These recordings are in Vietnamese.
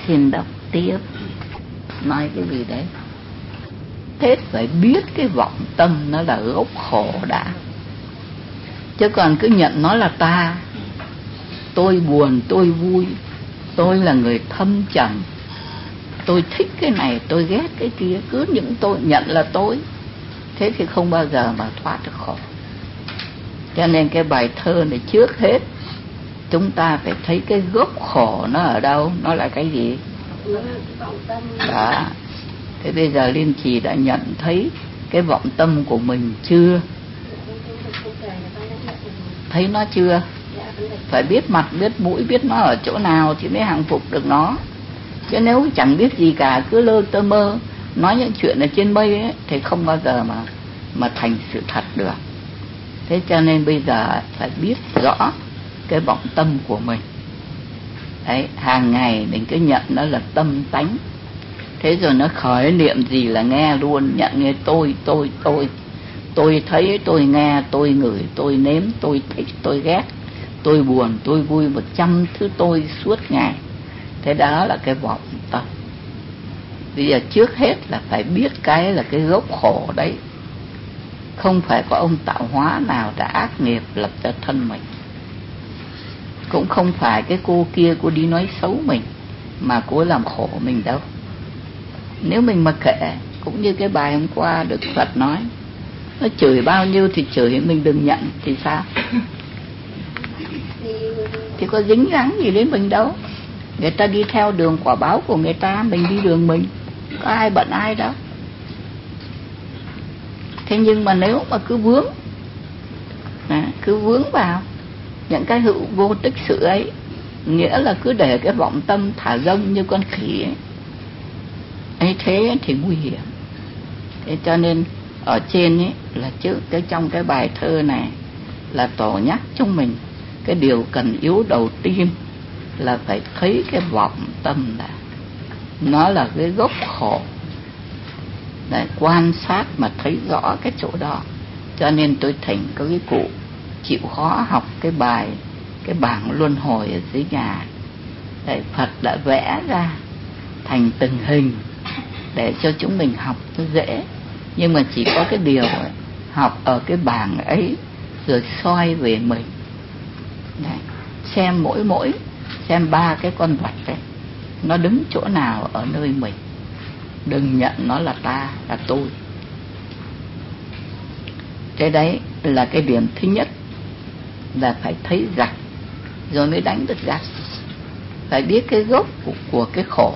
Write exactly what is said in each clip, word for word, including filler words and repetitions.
Xin đọc tiếp. Nói cái gì đấy? Thế phải biết cái vọng tâm nó là gốc khổ đã. Chứ còn cứ nhận nó là ta, tôi buồn, tôi vui, tôi là người thâm trầm, tôi thích cái này, tôi ghét cái kia, cứ những tôi nhận là tôi, thế thì không bao giờ mà thoát được khổ. Cho nên cái bài thơ này trước hết chúng ta phải thấy cái gốc khổ nó ở đâu, nó là cái gì đó. Thế bây giờ Liên Trì đã nhận thấy cái vọng tâm của mình chưa? Thấy nó chưa? Phải biết mặt, biết mũi, biết nó ở chỗ nào thì mới hàng phục được nó. Chứ nếu chẳng biết gì cả, cứ lơ tơ mơ nói những chuyện ở trên mây ấy, thì không bao giờ mà mà thành sự thật được. Thế cho nên bây giờ phải biết rõ cái vọng tâm của mình. Đấy, hàng ngày mình cứ nhận nó là tâm tánh. Thế rồi nó khởi niệm gì là nghe luôn, nhận nghe tôi, tôi, tôi. Tôi thấy, tôi nghe, tôi ngửi, tôi nếm, tôi thích, tôi ghét, tôi buồn, tôi vui, một trăm thứ tôi suốt ngày. Thế đó là cái vọng tâm. Bây giờ trước hết là phải biết cái là cái gốc khổ đấy. Không phải có ông tạo hóa nào đã ác nghiệp lập cho thân mình. Cũng không phải cái cô kia cô đi nói xấu mình mà cô làm khổ mình đâu. Nếu mình mà kệ, cũng như cái bài hôm qua Đức Phật nói, nó chửi bao nhiêu thì chửi, mình đừng nhận thì sao? Thì có dính dáng gì đến mình đâu. Người ta đi theo đường quả báo của người ta, mình đi đường mình, có ai bận ai đâu. Thế nhưng mà nếu mà cứ vướng à, cứ vướng vào những cái hữu vô tích sự ấy, nghĩa là cứ để cái vọng tâm thả rông như con khỉ ấy, ấy thế thì nguy hiểm. Thế cho nên ở trên ấy là trước cái trong cái bài thơ này là Tổ nhắc chúng mình cái điều cần yếu đầu tiên là phải thấy cái vọng tâm là nó là cái gốc khổ. Để quan sát mà thấy rõ cái chỗ đó. Cho nên tôi thỉnh có cái cụ chịu khó học cái bài cái bảng luân hồi ở dưới nhà. Để Phật đã vẽ ra thành từng hình để cho chúng mình học cho dễ. Nhưng mà chỉ có cái điều ấy, học ở cái bảng ấy rồi soi về mình. Đấy, xem mỗi mỗi xem ba cái con vật đấy nó đứng chỗ nào ở nơi mình. Đừng nhận nó là ta, là tôi. Cái đấy là cái điểm thứ nhất, là phải thấy rạch rồi mới đánh được rạch. Phải biết cái gốc của, của cái khổ.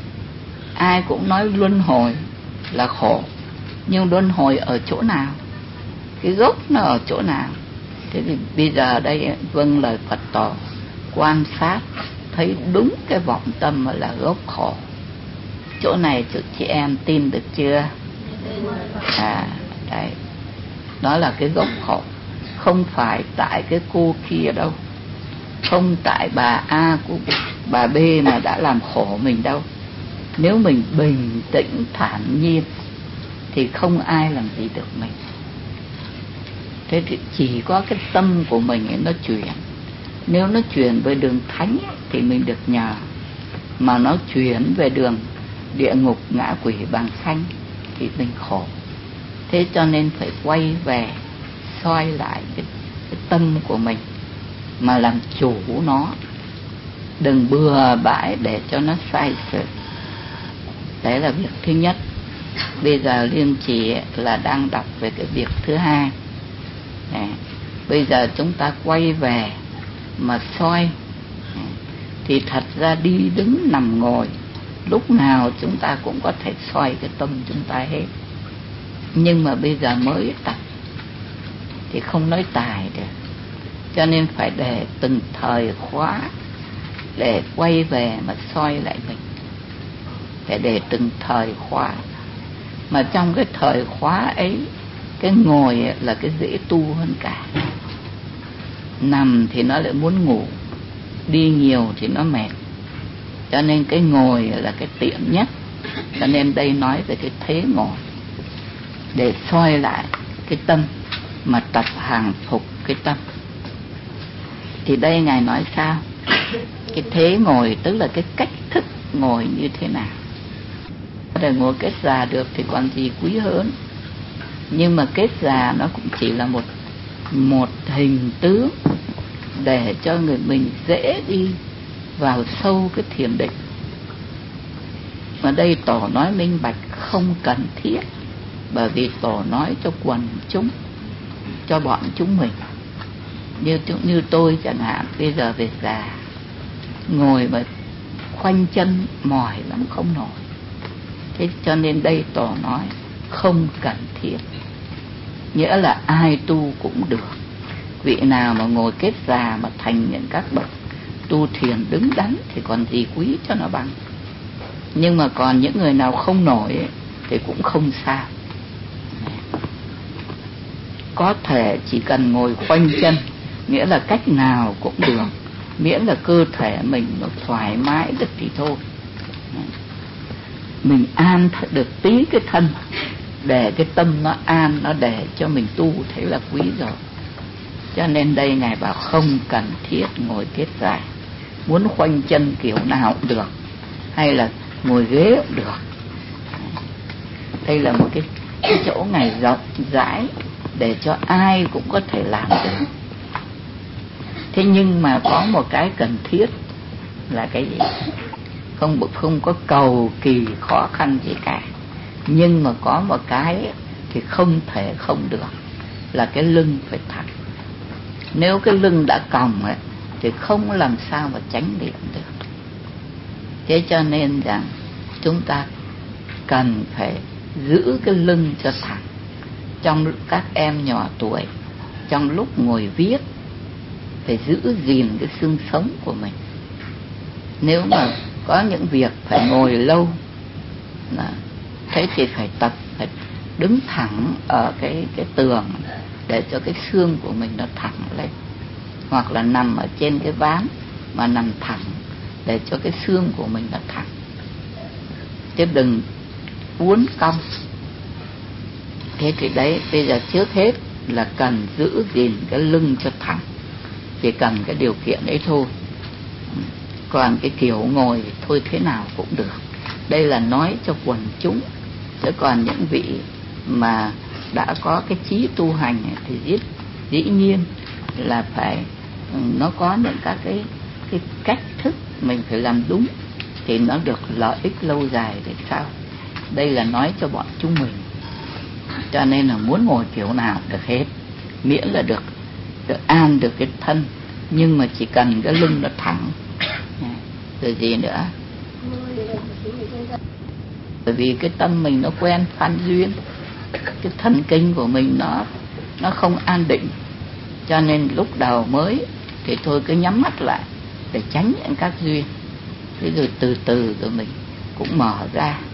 Ai cũng nói luân hồi là khổ, nhưng luân hồi ở chỗ nào? Cái gốc nó ở chỗ nào? Thế thì bây giờ đây vâng lời Phật tổ, quan sát thấy đúng cái vọng tâm là gốc khổ. Chỗ này chị em tin được chưa? À, đấy. Đó là cái gốc khổ. Không phải tại cái cô kia đâu, không tại bà A của bà B mà đã làm khổ mình đâu. Nếu mình bình tĩnh thản nhiên thì không ai làm gì được mình. Thế thì chỉ có cái tâm của mình ấy nó chuyển. Nếu nó chuyển về đường thánh thì mình được nhờ, mà nó chuyển về đường địa ngục ngạ quỷ bàng sanh thì mình khổ. Thế cho nên phải quay về soi lại cái, cái tâm của mình mà làm chủ nó, đừng bừa bãi để cho nó sai sự. Đấy là việc thứ nhất. Bây giờ Liên Trì là đang đọc về cái việc thứ hai. Đấy. Bây giờ chúng ta quay về mà soi, thì thật ra đi đứng nằm ngồi lúc nào chúng ta cũng có thể soi cái tâm chúng ta hết. Nhưng mà bây giờ mới tập thì không nói tài được. Cho nên phải để từng thời khóa để quay về mà soi lại mình. Phải để từng thời khóa. Mà trong cái thời khóa ấy, cái ngồi là cái dễ tu hơn cả. Nằm thì nó lại muốn ngủ, đi nhiều thì nó mệt. Cho nên cái ngồi là cái tiện nhất. Cho nên đây nói về cái thế ngồi, để soi lại cái tâm, mà tập hàng phục cái tâm. Thì đây Ngài nói sao? Cái thế ngồi tức là cái cách thức ngồi như thế nào. Để ngồi kết già được thì còn gì quý hơn. Nhưng mà kết già nó cũng chỉ là một một hình tướng để cho người mình dễ đi vào sâu cái thiền định. Mà đây Tổ nói minh bạch không cần thiết, bởi vì Tổ nói cho quần chúng, cho bọn chúng mình. Như, như tôi chẳng hạn, bây giờ về già, ngồi mà khoanh chân mỏi lắm không nổi. Thế cho nên đây Tổ nói không cần thiết, nghĩa là ai tu cũng được. Vị nào mà ngồi kết già mà thành những các bậc tu thiền đứng đắn thì còn gì quý cho nó bằng. Nhưng mà còn những người nào không nổi ấy, thì cũng không sao. Có thể chỉ cần ngồi khoanh chân, nghĩa là cách nào cũng được, miễn là cơ thể mình nó thoải mái được thì thôi. Mình an được tí cái thân, để cái tâm nó an, nó để cho mình tu, thế là quý rồi. Cho nên đây Ngài bảo không cần thiết ngồi kết già. Muốn khoanh chân kiểu nào cũng được, hay là ngồi ghế cũng được. Đây là một cái, cái chỗ Ngài rộng rãi để cho ai cũng có thể làm được. Thế nhưng mà có một cái cần thiết là cái gì? Không, không có cầu kỳ khó khăn gì cả. Nhưng mà có một cái thì không thể không được, là cái lưng phải thẳng. Nếu cái lưng đã còng ấy, thì không làm sao mà chánh niệm được. Thế cho nên rằng chúng ta cần phải giữ cái lưng cho thẳng. Trong các em nhỏ tuổi, trong lúc ngồi viết, phải giữ gìn cái xương sống của mình. Nếu mà có những việc phải ngồi lâu, thế thì phải tập, phải đứng thẳng ở cái, cái tường để cho cái xương của mình nó thẳng lên. Hoặc là nằm ở trên cái ván mà nằm thẳng để cho cái xương của mình nó thẳng, chứ đừng uốn cong. Thế thì đấy, bây giờ trước hết là cần giữ gìn cái lưng cho thẳng, chỉ cần cái điều kiện ấy thôi. Còn cái kiểu ngồi thôi thế nào cũng được. Đây là nói cho quần chúng, chứ còn những vị mà đã có cái chí tu hành thì dĩ, dĩ nhiên là phải, nó có những các cái, cái cách thức mình phải làm đúng thì nó được lợi ích lâu dài để sao. Đây là nói cho bọn chúng mình. Cho nên là muốn ngồi kiểu nào được hết, miễn là được, được an được cái thân, nhưng mà chỉ cần cái lưng nó thẳng. Rồi gì nữa? Bởi vì cái tâm mình nó quen phan duyên, cái thần kinh của mình nó nó không an định, cho nên lúc đầu mới thì thôi cứ nhắm mắt lại để tránh những các duyên. Thế rồi từ từ rồi mình cũng mở ra.